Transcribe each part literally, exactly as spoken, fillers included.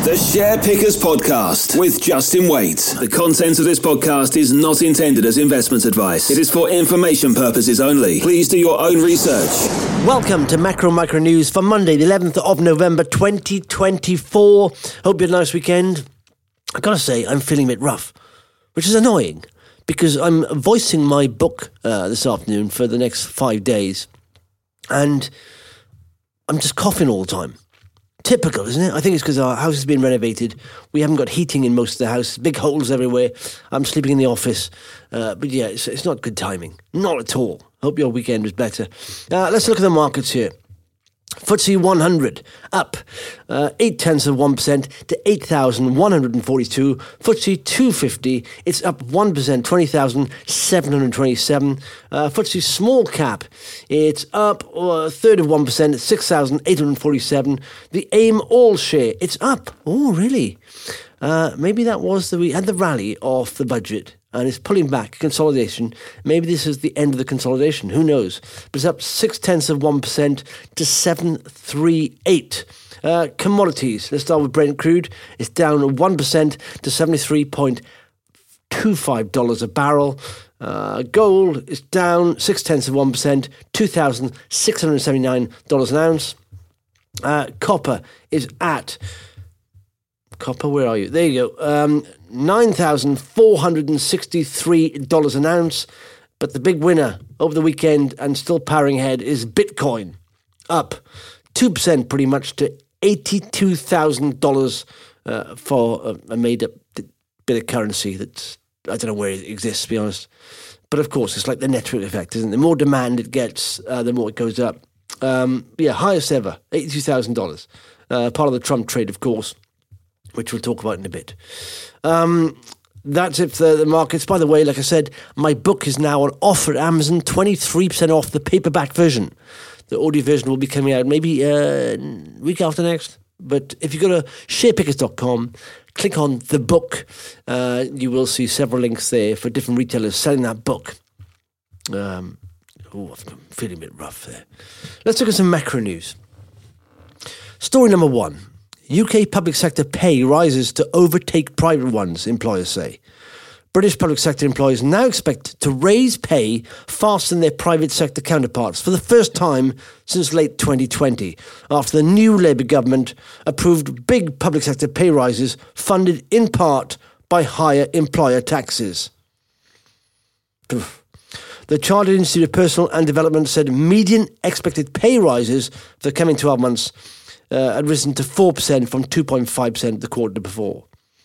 The Share Pickers Podcast with Justin Waite. The content of this podcast is not intended as investment advice. It is for information purposes only. Please do your own research. Welcome to Macro Micro News for Monday, the eleventh of November, twenty twenty-four. Hope you had a nice weekend. I gotta say, I'm feeling a bit rough, which is annoying because I'm voicing my book uh, this afternoon for the next five days, and I'm just coughing all the time. Typical, isn't it? I think it's because our house has been renovated. We haven't got heating in most of the house. Big holes everywhere. I'm sleeping in the office. Uh, but yeah, it's, it's not good timing. Not at all. Hope your weekend was better. Uh, let's look at the markets here. F T S E one hundred up uh, eight tenths of one percent to eight thousand one hundred forty-two. F T S E two fifty, it's up one percent, twenty thousand seven hundred twenty-seven. Uh, F T S E small cap, it's up a third of one percent at six thousand eight hundred forty-seven. The AIM all share, it's up. Oh, really? Uh, maybe that was the, we had the rally off the budget and it's pulling back consolidation. Maybe this is the end of the consolidation. Who knows? But it's up six tenths of one percent to seven thirty-eight. Uh, commodities. Let's start with Brent crude. It's down one percent to seventy-three point two five dollars a barrel. Uh, gold is down six tenths of one percent, two thousand six hundred seventy-nine dollars an ounce. Uh, copper is at Copper, where are you? There you go. Um, nine thousand four hundred sixty-three dollars an ounce. But the big winner over the weekend and still powering ahead is Bitcoin. Up two percent pretty much to eighty-two thousand dollars uh, for a, a made-up bit of currency that's, I don't know where it exists, to be honest. But of course, it's like the network effect, isn't it? The more demand it gets, uh, the more it goes up. Um, yeah, highest ever, eighty-two thousand dollars. Uh, part of the Trump trade, of course, which we'll talk about in a bit. Um, that's it for the markets. By the way, like I said, my book is now on offer at Amazon, twenty-three percent off the paperback version. The audio version will be coming out maybe uh, week after next. But if you go to share pickers dot com, click on the book, uh, you will see several links there for different retailers selling that book. Um, oh, I'm feeling a bit rough there. Let's look at some macro news. Story number one. U K public sector pay rises to overtake private ones, employers say. British public sector employees now expect to raise pay faster than their private sector counterparts for the first time since late twenty twenty, after the new Labour government approved big public sector pay rises funded in part by higher employer taxes. The Chartered Institute of Personal and Development said median expected pay rises for the coming twelve months Uh, had risen to four percent from two point five percent the quarter before.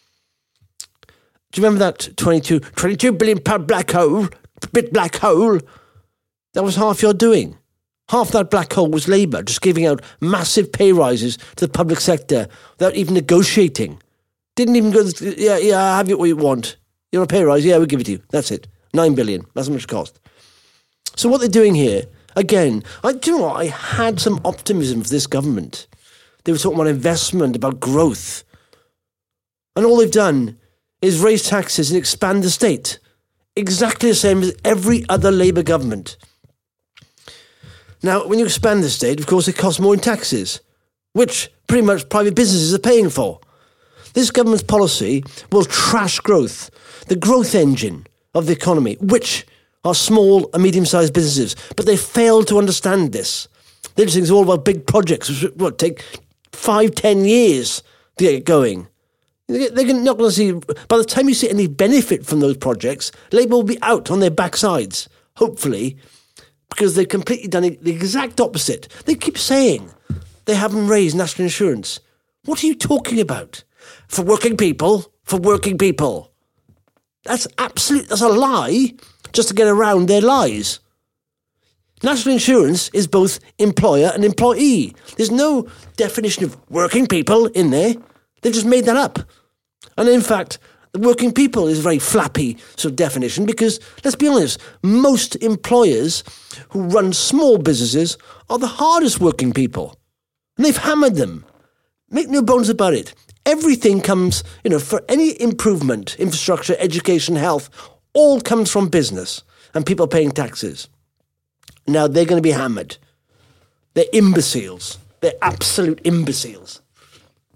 Do you remember that twenty-two, twenty-two billion pound black hole, bit black hole? That was half your doing. Half that black hole was Labour, just giving out massive pay rises to the public sector without even negotiating. Didn't even go, yeah, yeah, have you what you want. You want a pay rise? Yeah, we'll give it to you. That's it. Nine billion. That's how much it cost. So what they're doing here, again, I do you know what? I had some optimism for this government. They were talking about investment, about growth. And all they've done is raise taxes and expand the state. Exactly the same as every other Labour government. Now, when you expand the state, of course, it costs more in taxes, which pretty much private businesses are paying for. This government's policy will trash growth, the growth engine of the economy, which are small and medium-sized businesses. But they fail to understand this. They just think it's all about big projects, which what, take five, ten years to get going. They're not going to see, by the time you see any benefit from those projects, Labour will be out on their backsides, hopefully, because they've completely done the exact opposite. They keep saying they haven't raised national insurance. What are you talking about? For working people, for working people. That's absolute, that's a lie, just to get around their lies. National insurance is both employer and employee. There's no definition of working people in there. They've just made that up. And in fact, the working people is a very flappy sort of definition because, let's be honest, most employers who run small businesses are the hardest working people. And they've hammered them. Make no bones about it. Everything comes, you know, for any improvement, infrastructure, education, health, all comes from business and people paying taxes. Now, they're going to be hammered. They're imbeciles. They're absolute imbeciles.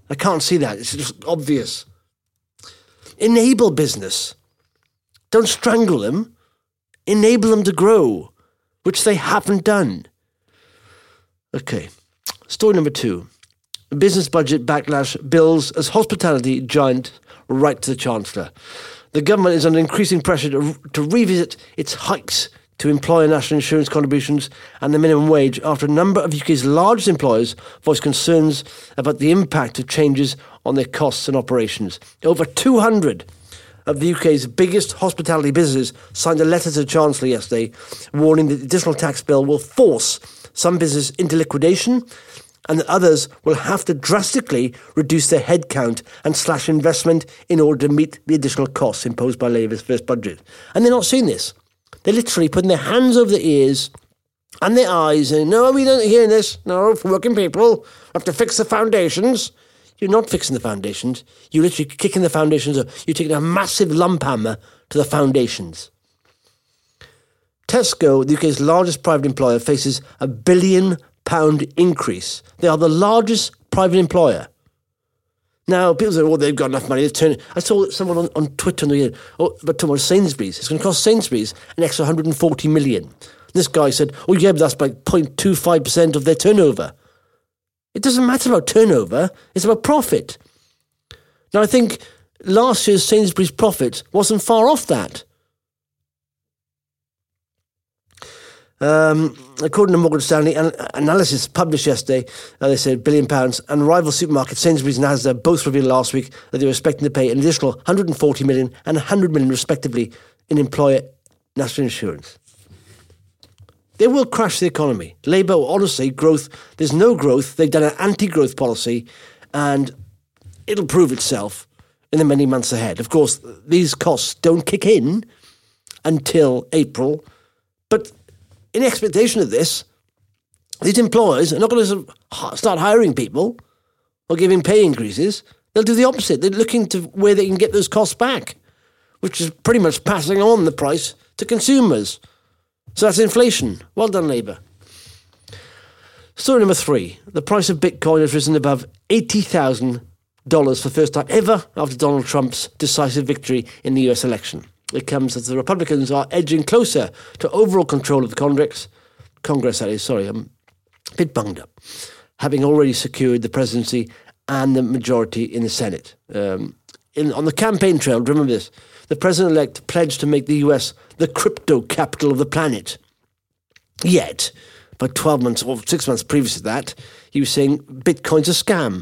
I can't see that. It's just obvious. Enable business. Don't strangle them. Enable them to grow, which they haven't done. Okay. Story number two. Business budget backlash bills as hospitality giant right to the Chancellor. The government is under increasing pressure to, to revisit its hikes to employer national insurance contributions and the minimum wage after a number of U K's largest employers voiced concerns about the impact of changes on their costs and operations. Over two hundred of the U K's biggest hospitality businesses signed a letter to the Chancellor yesterday warning that the additional tax bill will force some businesses into liquidation and that others will have to drastically reduce their headcount and slash investment in order to meet the additional costs imposed by Labour's first budget. And they're not seeing this. They're literally putting their hands over their ears and their eyes and, no, we don't hear this. No, for working people, we have to fix the foundations. You're not fixing the foundations. You're literally kicking the foundations up. You're taking a massive lump hammer to the foundations. Tesco, the U K's largest private employer, faces a billion pound increase. They are the largest private employer. Now, people say, well, they've got enough money to turn it. I saw someone on, on Twitter on the other, oh, but talking about Sainsbury's. It's going to cost Sainsbury's an extra one hundred forty million. This guy said, oh, yeah, but that's like zero point two five percent of their turnover. It doesn't matter about turnover. It's about profit. Now, I think last year's Sainsbury's profit wasn't far off that. Um, according to Morgan Stanley, an analysis published yesterday, uh, they said billion pounds, and rival supermarkets Sainsbury's and Asda both revealed last week that they were expecting to pay an additional one hundred forty million and one hundred million respectively in employer national insurance. They will crash the economy. Labour, honestly, growth, there's no growth. They've done an anti-growth policy and it'll prove itself in the many months ahead. Of course, these costs don't kick in until April, but in expectation of this, these employers are not going to start hiring people or giving pay increases. They'll do the opposite. They're looking to where they can get those costs back, which is pretty much passing on the price to consumers. So that's inflation. Well done, Labour. Story number three. The price of Bitcoin has risen above eighty thousand dollars for the first time ever after Donald Trump's decisive victory in the U S election. It comes as the Republicans are edging closer to overall control of the Congress. Congress, that is, sorry, I'm a bit bunged up. Having already secured the presidency and the majority in the Senate. Um, in, on the campaign trail, remember this, the president-elect pledged to make the U S the crypto capital of the planet. Yet, about twelve months or six months previous to that, he was saying Bitcoin's a scam.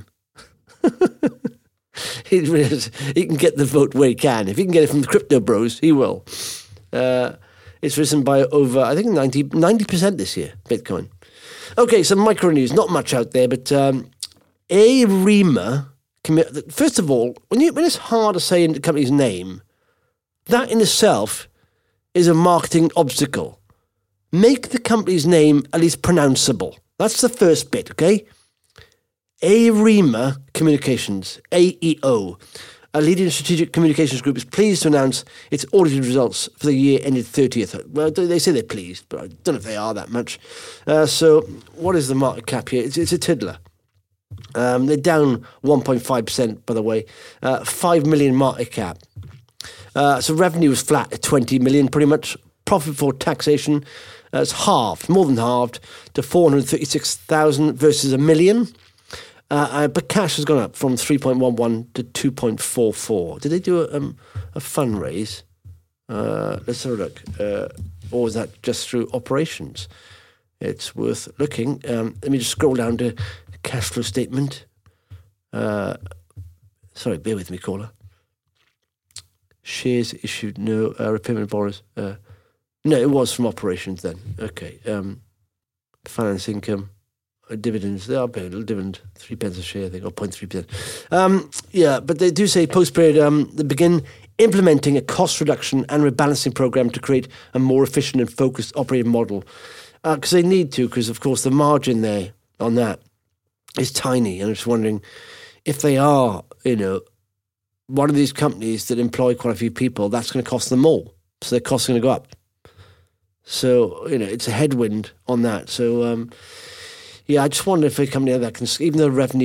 He, he can get the vote where he can. If he can get it from the crypto bros, he will. Uh, it's risen by over, I think, ninety, ninety percent this year, Bitcoin. Okay, some micro news. Not much out there, but um, Arima, first of all, when, you, when it's hard to say the company's name, that in itself is a marketing obstacle. Make the company's name at least pronounceable. That's the first bit, okay? Arima Communications, A E O, a leading strategic communications group, is pleased to announce its audited results for the year ended thirtieth. Well, they say they're pleased, but I don't know if they are that much. Uh, so what is the market cap here? It's, it's a tiddler. Um, they're down one point five percent, by the way. Uh, five million market cap. Uh, so revenue was flat at twenty million, pretty much. Profit before taxation uh, it's halved, more than halved, to four hundred thirty-six thousand versus a million. Uh, uh, but cash has gone up from three point one one to two point four four. Did they do a, um, a fundraise? Uh, let's have a look. Uh, or was that just through operations? It's worth looking. Um, let me just scroll down to cash flow statement. Uh, sorry, bear with me, caller. Shares issued, no. Uh, repayment of borrowers. Uh, no, it was from operations then. Okay. Um, finance income. Dividends, they are paying a little dividend, three pence a share, I think, or zero point three percent. Um, yeah, but they do say post-period, um, they begin implementing a cost reduction and rebalancing program to create a more efficient and focused operating model. Because uh, they need to, because, of course, the margin there on that is tiny. And I'm just wondering if they are, you know, one of these companies that employ quite a few people, that's going to cost them more. So their costs are going to go up. So, you know, it's a headwind on that. So, um... yeah, I just wonder if a company like that can, even though revenue's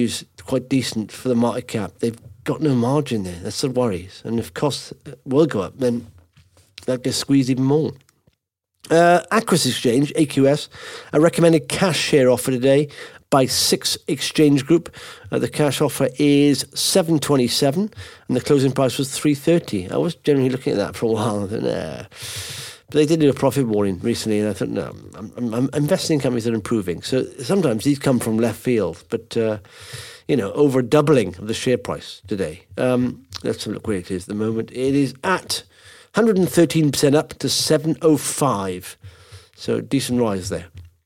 quite decent for the market cap. They've got no margin there. That's the worries. And if costs will go up, then that gets squeezed even more. Uh, Aquis Exchange, A Q S, a recommended cash share offer today by Six Exchange Group. Uh, the cash offer is seven twenty-seven and the closing price was three thirty. I was generally looking at that for a while. I thought, nah. But they did do a profit warning recently, and I thought, no, I'm, I'm, I'm investing in companies that are improving. So sometimes these come from left field, but, uh, you know, over doubling of the share price today. Um, let's have a look where it is at the moment. It is at one hundred thirteen percent up to seven oh five. So decent rise there.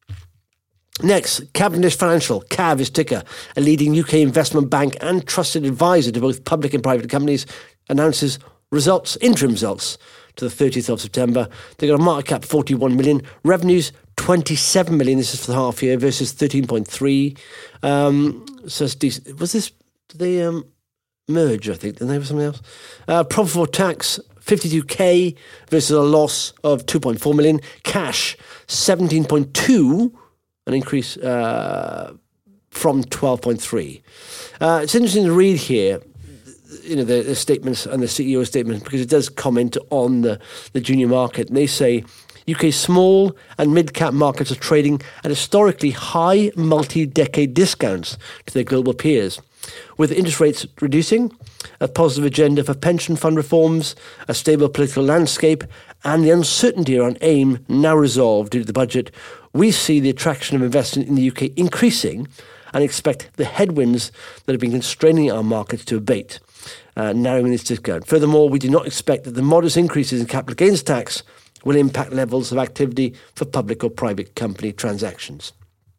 Next, Cavendish Financial, C A V is ticker, a leading U K investment bank and trusted advisor to both public and private companies, announces results, interim results, to the thirtieth of September. They got a market cap forty-one million, revenues twenty-seven million. This is for the half year versus thirteen point three. Um, so it's decent. Was this, did they um, merge, I think? Didn't they have something else? Uh, profit before tax, fifty-two K versus a loss of two point four million. Cash, seventeen point two, an increase uh, from twelve point three. Uh, it's interesting to read here, you know, the, the statements and the C E O statements, because it does comment on the, the junior market. And they say U K small and mid-cap markets are trading at historically high multi-decade discounts to their global peers. With interest rates reducing, a positive agenda for pension fund reforms, a stable political landscape, and the uncertainty around AIM now resolved due to the budget, we see the attraction of investment in the U K increasing and expect the headwinds that have been constraining our markets to abate, uh, narrowing this discount. Furthermore, we do not expect that the modest increases in capital gains tax will impact levels of activity for public or private company transactions.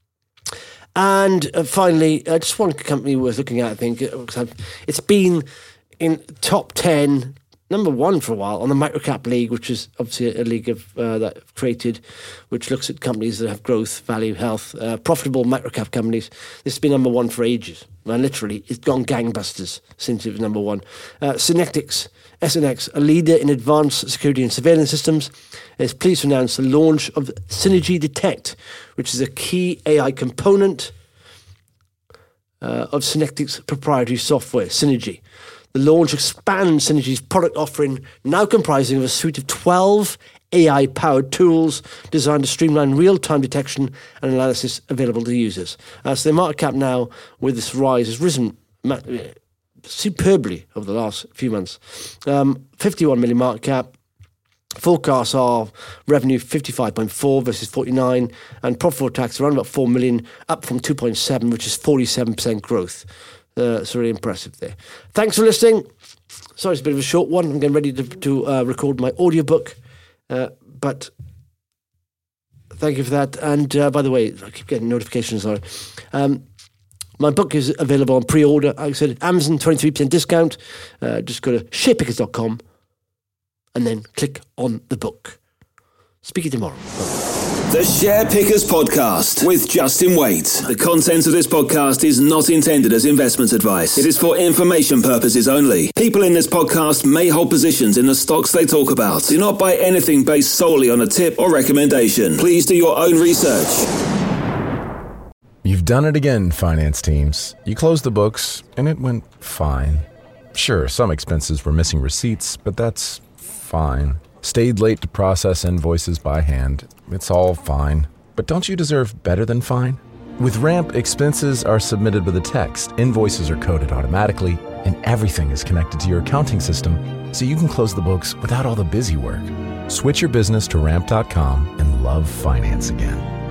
And uh, finally, uh, just one company worth looking at, I think. It's been in top ten, number one for a while, on the Microcap League, which is obviously a league of, uh, that I've created, which looks at companies that have growth, value, health, uh, profitable microcap companies. This has been number one for ages. And literally, it's gone gangbusters since it was number one. Uh, Synectics, S N X, a leader in advanced security and surveillance systems, is pleased to announce the launch of Synergy Detect, which is a key A I component uh, of Synectics' proprietary software, Synergy. The launch expands Synergy's product offering, now comprising of a suite of twelve A I-powered tools designed to streamline real-time detection and analysis available to users. Uh, so the market cap now, with this rise, has risen ma- superbly over the last few months. Um, fifty-one million market cap. Forecasts are revenue fifty-five point four versus forty-nine, and profit before tax around about four million, up from two point seven, which is forty-seven percent growth. Uh, it's really impressive there. Thanks for listening. Sorry, it's a bit of a short one. I'm getting ready to, to uh, record my audiobook. Uh, but thank you for that. And uh, by the way, I keep getting notifications. Sorry. Um, my book is available on pre-order. Like I said, Amazon twenty-three percent discount. Uh, just go to share pickers dot com and then click on the book. Speak to you tomorrow. Bye. The Share Pickers Podcast with Justin Waite. The content of this podcast is not intended as investment advice. It is for information purposes only. People in this podcast may hold positions in the stocks they talk about. Do not buy anything based solely on a tip or recommendation. Please do your own research. You've done it again, finance teams. You closed the books, and it went fine. Sure, some expenses were missing receipts, but that's fine. Stayed late to process invoices by hand. It's all fine. But don't you deserve better than fine? With Ramp, expenses are submitted with a text, invoices are coded automatically, and everything is connected to your accounting system, so you can close the books without all the busy work. Switch your business to ramp dot com and love finance again.